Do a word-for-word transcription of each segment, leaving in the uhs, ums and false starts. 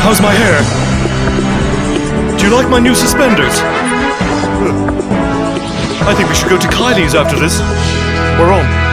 How's my hair? Do you like my new suspenders? I think we should go to Kylie's after this. We're on.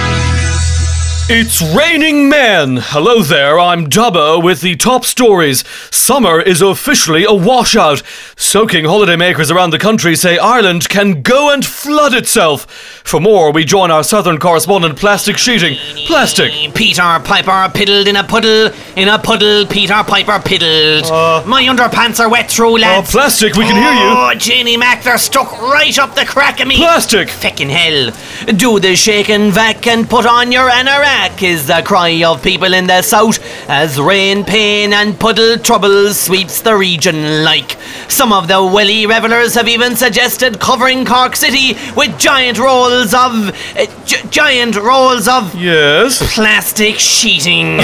It's raining men! Hello there, I'm Dubbo with the top stories. Summer is officially a washout. Soaking holidaymakers around the country say Ireland can go and flood itself. For more, we join our southern correspondent, Plastic Sheeting. Plastic. Peter Piper piddled in a puddle, in a puddle, Peter Piper piddled. Uh, My underpants are wet through, lads. Oh, Plastic, we can oh, hear you. Oh, Janie Mac, they're stuck right up the crack of me. Plastic. Feckin' hell. Do the shake and vac and put on your anorak is the cry of people in the south as rain, pain and puddle trouble sweeps the region like. Some of the welly revellers have even suggested covering Cork City with giant rolls of... Uh, gi- giant rolls of... Yes? Plastic sheeting.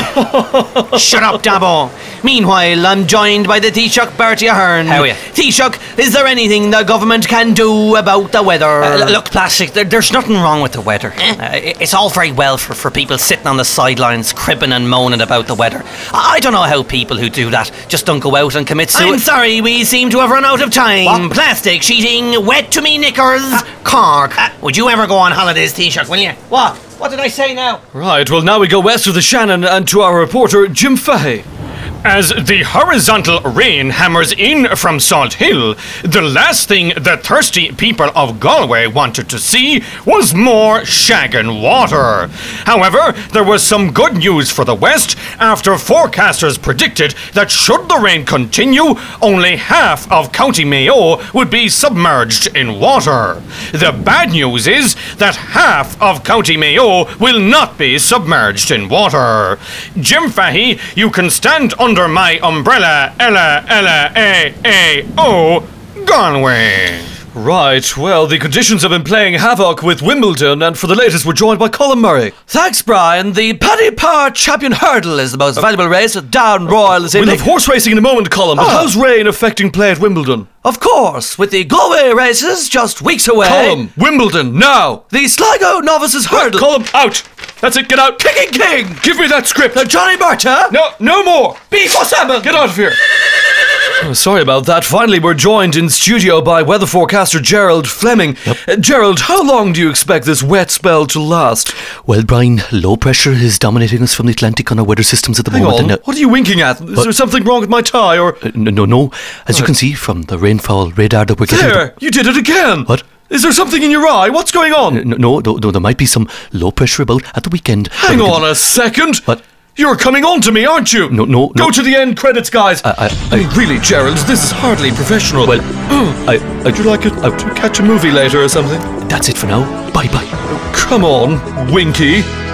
Shut up, Dabo. Meanwhile, I'm joined by the Taoiseach Bertie Ahern. How are you? Taoiseach, is there anything the government can do about the weather? Uh, look, Plastic, there, there's nothing wrong with the weather. Eh? Uh, it's all very well for, for people sitting on the sidelines cribbing and moaning about the weather. I don't know how people who do that just don't go out and commit suicide. I'm sorry, we seem to have run out of time. What? Plastic sheeting, wet to me knickers, uh, Cork. Uh, Would you ever go on holidays, Taoiseach, will you? What? What did I say now? Right, well now we go west of the Shannon and to our reporter, Jim Fahey. As the horizontal rain hammers in from Salt Hill, the last thing the thirsty people of Galway wanted to see was more shaggin' water. However, there was some good news for the West after forecasters predicted that should the rain continue, only half of County Mayo would be submerged in water. The bad news is that half of County Mayo will not be submerged in water. Jim Fahey, you can stand under Under my umbrella, Ella, Ella, A, A, O, Galway. Right, well, the conditions have been playing havoc with Wimbledon, and for the latest, we're joined by Colin Murray. Thanks, Brian. The Paddy Power Champion Hurdle is the most valuable race at Down Royal this evening. We'll have horse racing in a moment, Colin, but Oh. how's rain affecting play at Wimbledon? Of course, with the Galway races just weeks away. Colin, Wimbledon, now! The Sligo Novices Hurdle. Colin, out! That's it, get out! Kicking King. Give me that script! Uh, Johnny Murta. No, no more! Beef or salmon. Get out of here! Oh, sorry about that. Finally, we're joined in studio by weather forecaster Gerald Fleming. Yep. Uh, Gerald, how long do you expect this wet spell to last? Well, Brian, low pressure is dominating us from the Atlantic on our weather systems at the Hang moment. on, and, uh, what are you winking at? Is What? there something wrong with my tie, or... uh, no, no, no. As you can see from the rainfall radar that we're getting... There! You did it again! What? Is there something in your eye? What's going on? Uh, no, no, no, no, there might be some low pressure about at the weekend. Hang But we on can- a second! What? You're coming on to me, aren't you? No, no, Go no. to the end credits, guys! I- I- I mean, really, Gerald, this is hardly professional. Well, I, I, Would you like it, uh, to catch a movie later or something? that's it for now. Bye-bye. Come on, Winky.